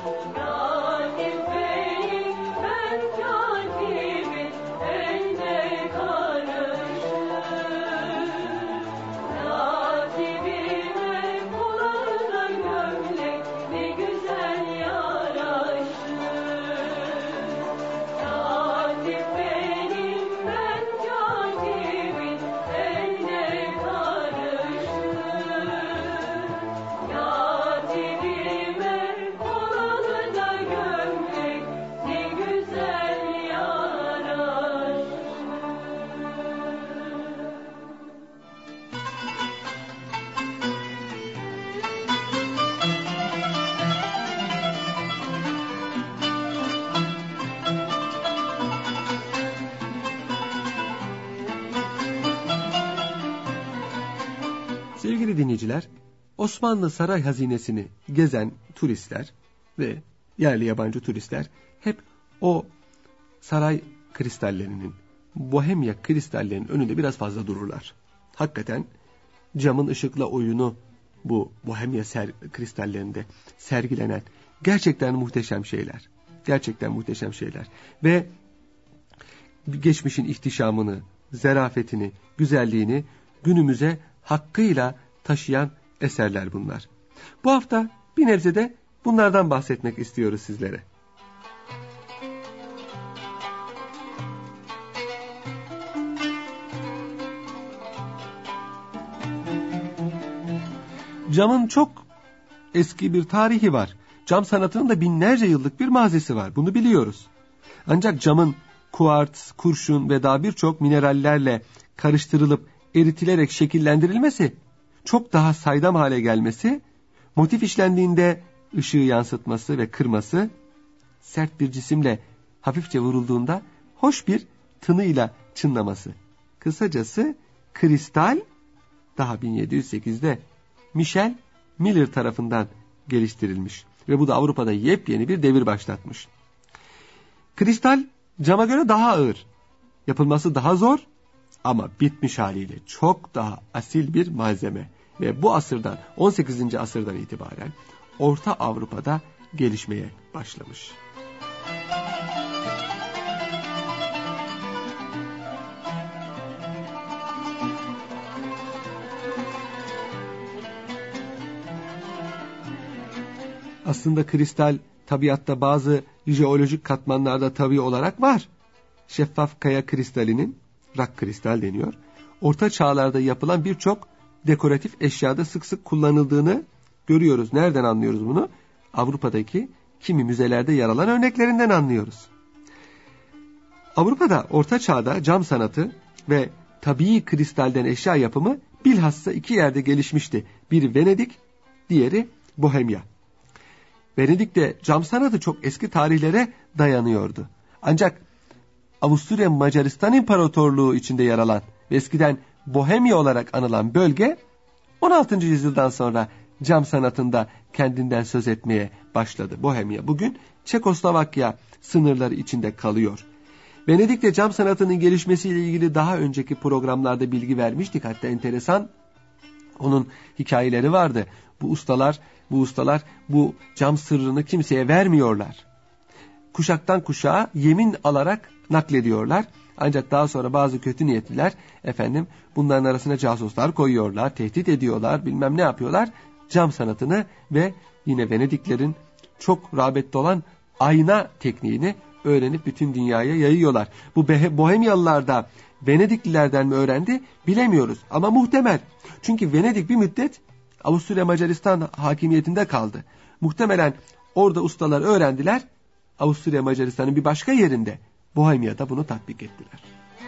Sevgili dinleyiciler, Osmanlı saray hazinesini gezen turistler ve yerli yabancı turistler hep o saray kristallerinin, Bohemya kristallerinin önünde biraz fazla dururlar. Hakikaten camın ışıkla oyunu bu Bohemya ser kristallerinde sergilenen gerçekten muhteşem şeyler. Gerçekten muhteşem şeyler. Ve geçmişin ihtişamını, zarafetini, güzelliğini günümüze hakkıyla taşıyan eserler bunlar. Bu hafta bir nebze de bunlardan bahsetmek istiyoruz sizlere. Camın çok eski bir tarihi var. Cam sanatının da binlerce yıllık bir mazisi var. Bunu biliyoruz. Ancak camın kuarts, kurşun ve daha birçok minerallerle karıştırılıp eritilerek şekillendirilmesi, çok daha saydam hale gelmesi, motif işlendiğinde ışığı yansıtması ve kırması, sert bir cisimle hafifçe vurulduğunda hoş bir tınıyla çınlaması. Kısacası kristal daha bin yedi yüz sekizde Michel Miller tarafından geliştirilmiş ve bu da Avrupa'da yepyeni bir devir başlatmış. Kristal cama göre daha ağır, yapılması daha zor ama bitmiş haliyle çok daha asil bir malzeme ve bu asırdan on sekizinci asırdan itibaren Orta Avrupa'da gelişmeye başlamış. Aslında kristal tabiatta bazı jeolojik katmanlarda tabii olarak var. Şeffaf kaya kristalinin, rak kristal deniyor, orta çağlarda yapılan birçok dekoratif eşyada sık sık kullanıldığını görüyoruz. Nereden anlıyoruz bunu? Avrupa'daki kimi müzelerde yer alan örneklerinden anlıyoruz. Avrupa'da orta çağda cam sanatı ve tabii kristalden eşya yapımı bilhassa iki yerde gelişmişti. Biri Venedik, diğeri Bohemya. Venedik'te cam sanatı çok eski tarihlere dayanıyordu. Ancak Avusturya Macaristan İmparatorluğu içinde yer alan ve eskiden Bohemya olarak anılan bölge on altıncı yüzyıldan sonra cam sanatında kendinden söz etmeye başladı. Bohemya bugün Çekoslovakya sınırları içinde kalıyor. Venedik'te cam sanatının gelişmesiyle ilgili daha önceki programlarda bilgi vermiştik. Hatta enteresan onun hikayeleri vardı. Bu ustalar, bu ustalar bu cam sırrını kimseye vermiyorlar. Kuşaktan kuşağa yemin alarak naklediyorlar. Ancak daha sonra bazı kötü niyetliler efendim bunların arasına casuslar koyuyorlar, tehdit ediyorlar, bilmem ne yapıyorlar. Cam sanatını ve yine Venediklerin çok rağbette olan ayna tekniğini öğrenip bütün dünyaya yayıyorlar. Bu Bohemyalılar da Venediklilerden mi öğrendi bilemiyoruz ama muhtemel. Çünkü Venedik bir müddet Avusturya Macaristan hakimiyetinde kaldı. Muhtemelen orada ustalar öğrendiler. Avusturya Macaristan'ın bir başka yerinde Bohemya'da bunu tatbik ettiler.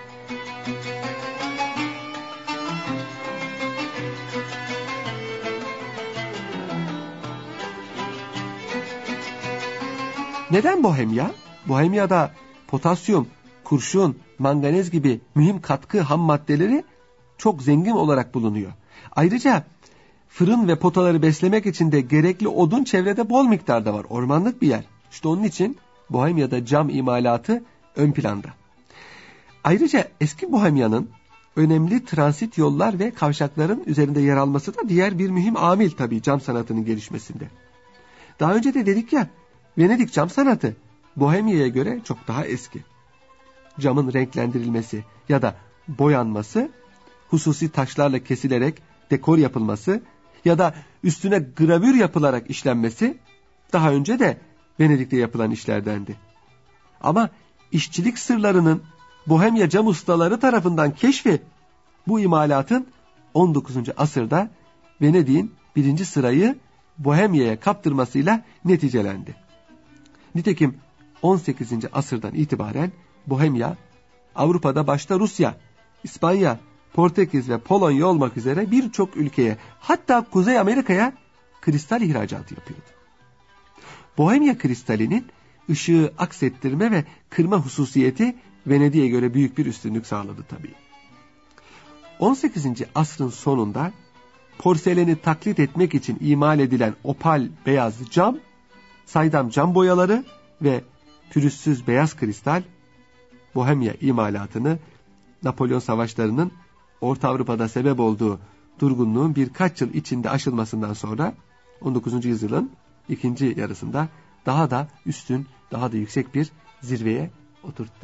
Neden Bohemya? Bohemya'da potasyum, kurşun, manganez gibi mühim katkı ham maddeleri çok zengin olarak bulunuyor. Ayrıca fırın ve potaları beslemek için de gerekli odun çevrede bol miktarda var. Ormanlık bir yer. İşte onun için Bohemya'da cam imalatı ön planda. Ayrıca eski Bohemya'nın önemli transit yollar ve kavşakların üzerinde yer alması da diğer bir mühim amil tabii cam sanatının gelişmesinde. Daha önce de dedik ya, Venedik cam sanatı Bohemya'ya göre çok daha eski. Camın renklendirilmesi ya da boyanması, hususi taşlarla kesilerek dekor yapılması ya da üstüne gravür yapılarak işlenmesi daha önce de Venedik'te yapılan işlerdendi. Ama işçilik sırlarının Bohemya cam ustaları tarafından keşfi bu imalatın on dokuzuncu asırda Venedik'in birinci sırayı Bohemya'ya kaptırmasıyla neticelendi. Nitekim on sekizinci asırdan itibaren Bohemya, Avrupa'da başta Rusya, İspanya, Portekiz ve Polonya olmak üzere birçok ülkeye, hatta Kuzey Amerika'ya kristal ihracatı yapıyordu. Bohemya kristalinin ışığı aksettirme ve kırma hususiyeti Venedik'e göre büyük bir üstünlük sağladı tabii. on sekizinci asrın sonunda porseleni taklit etmek için imal edilen opal beyaz cam, saydam cam boyaları ve pürüzsüz beyaz kristal, Bohemya imalatını Napolyon savaşlarının Orta Avrupa'da sebep olduğu durgunluğun birkaç yıl içinde aşılmasından sonra on dokuzuncu yüzyılın ikinci yarısında daha da üstün, daha da yüksek bir zirveye oturttu.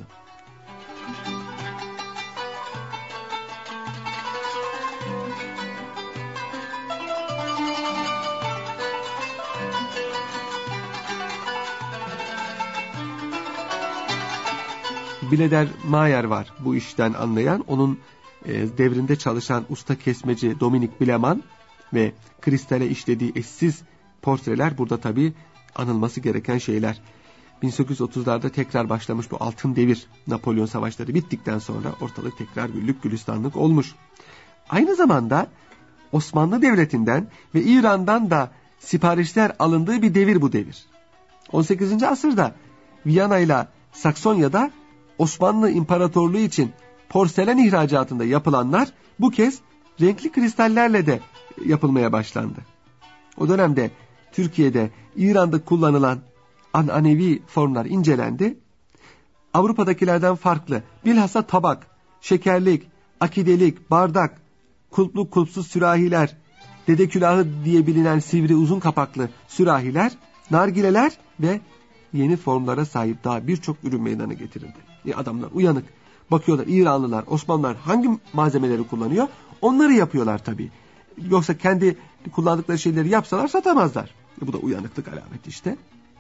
Bileder Mayer var bu işten anlayan. Onun e, devrinde çalışan usta kesmeci Dominik Bileman ve kristale işlediği eşsiz portreler burada tabii anılması gereken şeyler. bin sekiz yüz otuzlarda tekrar başlamış bu altın devir, Napolyon savaşları bittikten sonra ortalık tekrar güllük gülistanlık olmuş. Aynı zamanda Osmanlı Devleti'nden ve İran'dan da siparişler alındığı bir devir bu devir. on sekizinci asırda Viyana ile Saksonya'da Osmanlı İmparatorluğu için porselen ihracatında yapılanlar bu kez renkli kristallerle de yapılmaya başlandı. O dönemde Türkiye'de, İran'da kullanılan ananevi formlar incelendi. Avrupa'dakilerden farklı, bilhassa tabak, şekerlik, akidelik, bardak, kulplu kulpsuz sürahiler, dede külahı diye bilinen sivri uzun kapaklı sürahiler, nargileler ve yeni formlara sahip daha birçok ürün meydana getirildi. E adamlar uyanık. Bakıyorlar İranlılar, Osmanlılar hangi malzemeleri kullanıyor? Onları yapıyorlar tabii. Yoksa kendi kullandıkları şeyleri yapsalar satamazlar. E bu da uyanıklık alameti işte.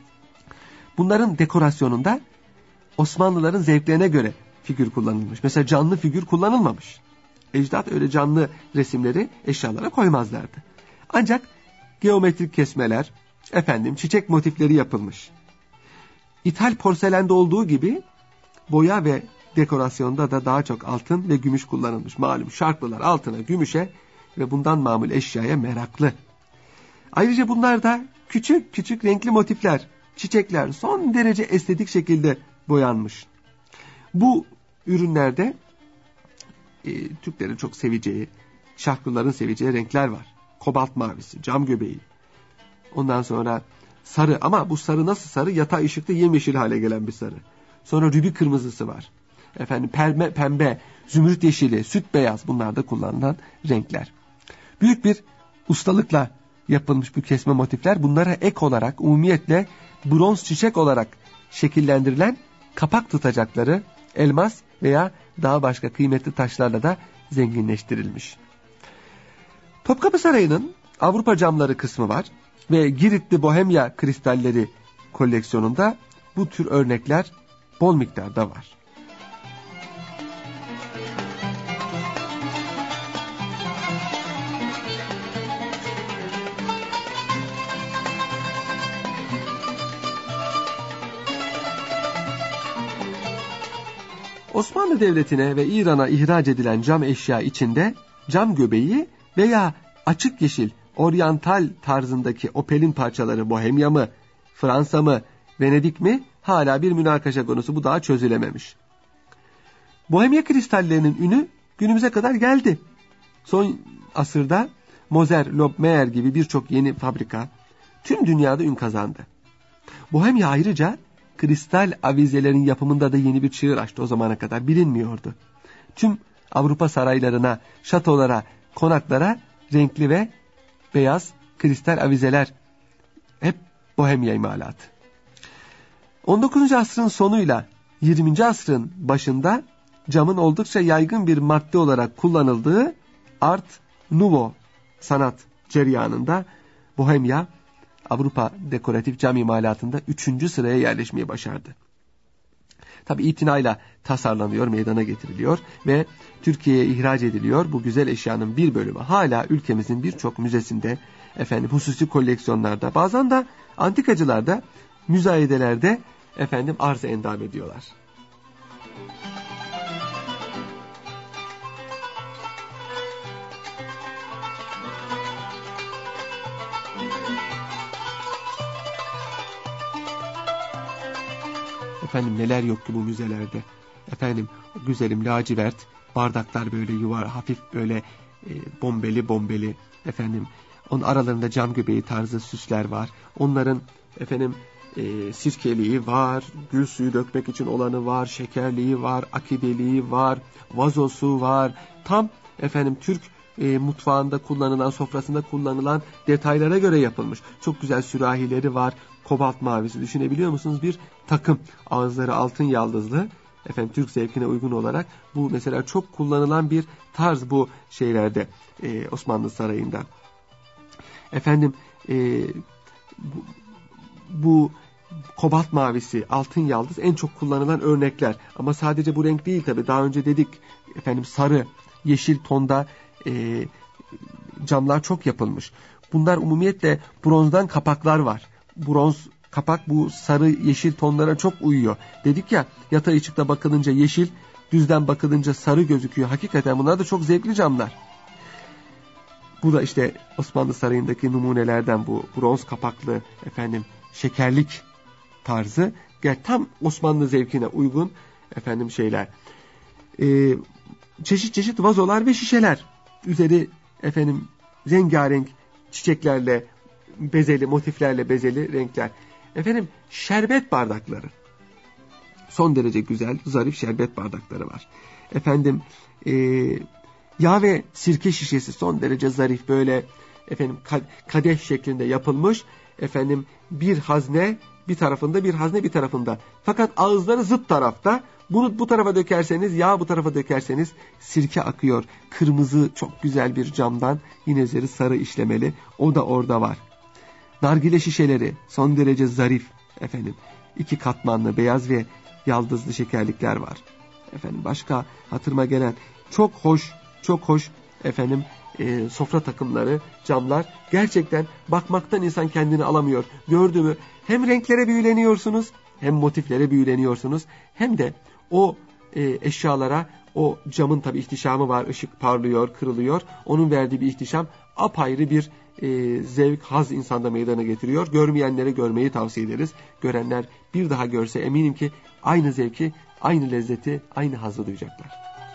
Bunların dekorasyonunda Osmanlıların zevklerine göre figür kullanılmış. Mesela canlı figür kullanılmamış. Ecdat öyle canlı resimleri eşyalara koymazlardı. Ancak geometrik kesmeler, efendim çiçek motifleri yapılmış. İthal porselende olduğu gibi boya ve dekorasyonda da daha çok altın ve gümüş kullanılmış. Malum şarklılar altına, gümüşe ve bundan mamul eşyaya meraklı. Ayrıca bunlarda küçük küçük renkli motifler, çiçekler son derece estetik şekilde boyanmış. Bu ürünlerde e, Türklerin çok seveceği, şarklıların seveceği renkler var. Kobalt mavisi, cam göbeği. Ondan sonra sarı, ama bu sarı nasıl sarı? Yatay ışıkta yemyeşil hale gelen bir sarı. Sonra rübi kırmızısı var. Efendim pembe, pembe, zümrüt yeşili, süt beyaz, bunlar da kullanılan renkler. Büyük bir ustalıkla yapılmış bu kesme motifler, bunlara ek olarak umumiyetle bronz çiçek olarak şekillendirilen kapak tutacakları elmas veya daha başka kıymetli taşlarla da zenginleştirilmiş. Topkapı Sarayı'nın Avrupa camları kısmı var ve Giritli Bohemya kristalleri koleksiyonunda bu tür örnekler bol miktarda var. Osmanlı Devleti'ne ve İran'a ihraç edilen cam eşya içinde cam göbeği veya açık yeşil, oryantal tarzındaki opelin parçaları Bohemya mı, Fransa mı, Venedik mi hala bir münakaşa konusu, bu daha çözülememiş. Bohemya kristallerinin ünü günümüze kadar geldi. Son asırda Moser, Lobmeyer gibi birçok yeni fabrika tüm dünyada ün kazandı. Bohemya ayrıca kristal avizelerin yapımında da yeni bir çığır açtı, o zamana kadar bilinmiyordu. Tüm Avrupa saraylarına, şatolara, konaklara renkli ve beyaz kristal avizeler hep Bohemya imalatı. on dokuzuncu asrın sonuyla yirminci asrın başında camın oldukça yaygın bir madde olarak kullanıldığı Art Nouveau sanat cereyanında Bohemya Avrupa dekoratif cam imalatında üçüncü sıraya yerleşmeyi başardı. Tabi itinayla tasarlanıyor, meydana getiriliyor ve Türkiye'ye ihraç ediliyor. Bu güzel eşyanın bir bölümü hala ülkemizin birçok müzesinde, efendim hususi koleksiyonlarda, bazen de antikacılarda, müzayedelerde efendim arz-ı endam ediyorlar. Efendim neler yok ki bu müzelerde. Efendim güzelim lacivert bardaklar, böyle yuvar, hafif böyle e, bombeli bombeli. Efendim onun aralarında cam göbeği tarzı süsler var. Onların efendim e, sirkeliği var, gül suyu dökmek için olanı var, şekerliği var, akideliği var, vazosu var. Tam efendim Türk e, mutfağında kullanılan, sofrasında kullanılan detaylara göre yapılmış. Çok güzel sürahileri var. Kobalt mavisi, düşünebiliyor musunuz? Bir takım, ağızları altın yaldızlı, efendim Türk zevkine uygun olarak. Bu mesela çok kullanılan bir tarz bu şeylerde, e, Osmanlı Sarayı'nda. Efendim e, bu, bu kobalt mavisi, altın yaldız en çok kullanılan örnekler. Ama sadece bu renk değil tabii. Daha önce dedik efendim sarı, yeşil tonda e, camlar çok yapılmış. Bunlar umumiyetle bronzdan kapaklar var. Bronz kapak bu sarı yeşil tonlara çok uyuyor. Dedik ya, yatay ışıkta bakılınca yeşil, düzden bakılınca sarı gözüküyor. Hakikaten bunlar da çok zevkli camlar. Bu da işte Osmanlı Sarayı'ndaki numunelerden, bu bronz kapaklı efendim şekerlik tarzı. Yani tam Osmanlı zevkine uygun efendim şeyler. Ee, çeşit çeşit vazolar ve şişeler. Üzeri efendim rengarenk çiçeklerle bezeli, motiflerle bezeli renkler. Efendim şerbet bardakları. Son derece güzel, zarif şerbet bardakları var. Efendim e, yağ ve sirke şişesi son derece zarif, böyle efendim kadeh şeklinde yapılmış. Efendim bir hazne bir tarafında, bir hazne bir tarafında. Fakat ağızları zıt tarafta. Bunu bu tarafa dökerseniz yağ, bu tarafa dökerseniz sirke akıyor. Kırmızı çok güzel bir camdan, yine üzeri sarı işlemeli. O da orada var. Nargile şişeleri son derece zarif efendim. İki katmanlı beyaz ve yaldızlı şekerlikler var. Efendim başka hatırıma gelen çok hoş, çok hoş efendim e, sofra takımları, camlar. Gerçekten bakmaktan insan kendini alamıyor. Gördü mü hem renklere büyüleniyorsunuz, hem motiflere büyüleniyorsunuz, hem de o e, eşyalara, o camın tabii ihtişamı var. Işık parlıyor, kırılıyor. Onun verdiği bir ihtişam apayrı bir e, zevk, haz insanda meydana getiriyor. Görmeyenlere görmeyi tavsiye ederiz. Görenler bir daha görse eminim ki aynı zevki, aynı lezzeti, aynı hazzı duyacaklar.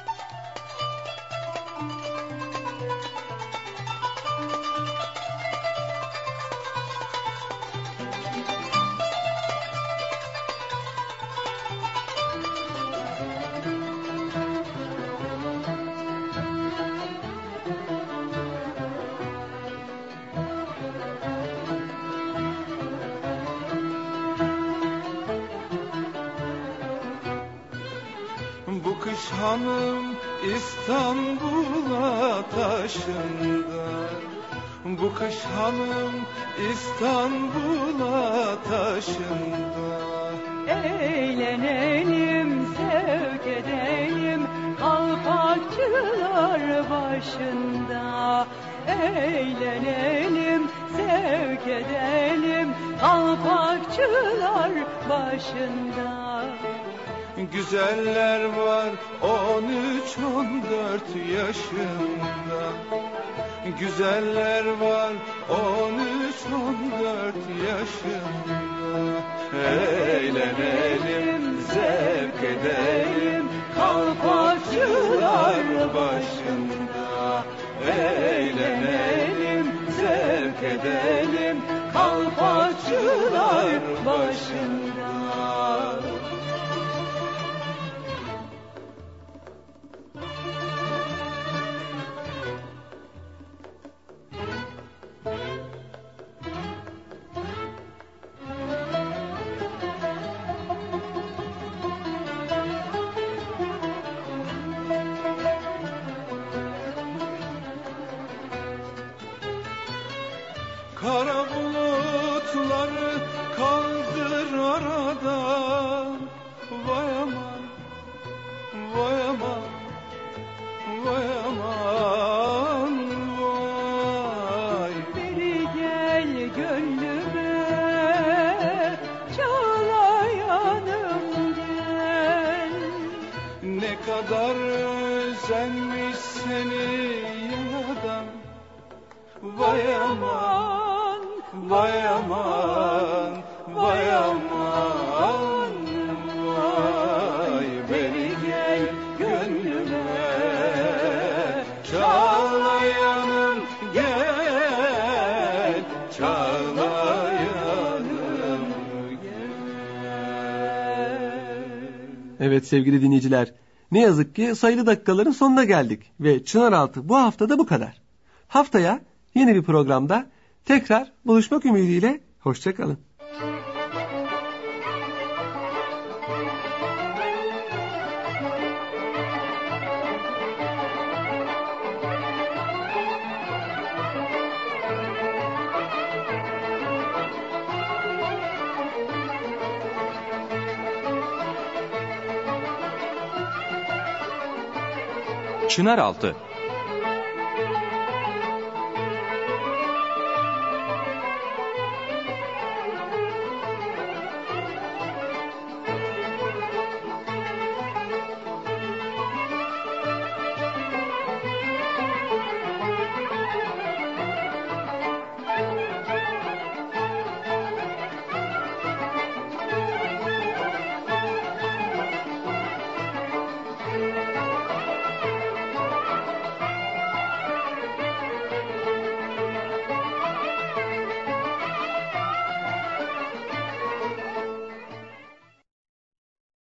Bu kış hanım İstanbul'a taşındı. Bu kış hanım İstanbul'a taşındı. Eğlenelim, sevk edelim, kalpakçılar başında. Eğlenelim, sevk edelim, kalpakçılar başında. Güzeller var on üç on dört yaşında. Güzeller var on üç on dört yaşında. Eğlenelim, zevk edelim, kalpakçılar başında. Eğlenelim, zevk edelim, kalpakçılar başında. yanadan. Vay aman, vay aman, vay aman, vay. Beri gel gönlüme, çağlayanım gel. Ne kadar özlenmiş seni yanadan. Vay aman, vay aman, vay aman, vay. Beri gel gönlüme, çağlayanım gel, çağlayanım gel. Evet sevgili dinleyiciler, ne yazık ki sayılı dakikaların sonuna geldik ve Çınaraltı bu hafta da bu kadar. Haftaya yeni bir programda tekrar buluşmak ümidiyle hoşça kalın. Çınaraltı